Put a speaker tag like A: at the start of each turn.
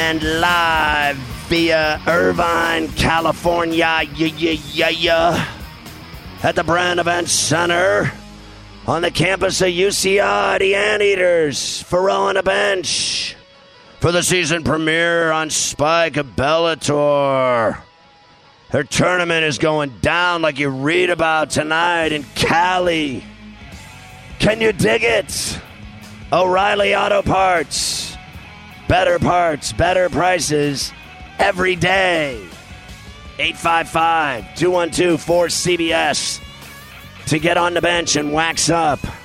A: and live via Irvine, California, at the Brand Event Center on the campus of UCI. The Anteaters, Pharrell on the bench for the season premiere on Spike of Bellator. Their tournament is going down like you read about tonight in Cali. Can you dig it? O'Reilly Auto Parts. Better parts, better prices every day. 855-212-4CBS to get on the bench and wax up.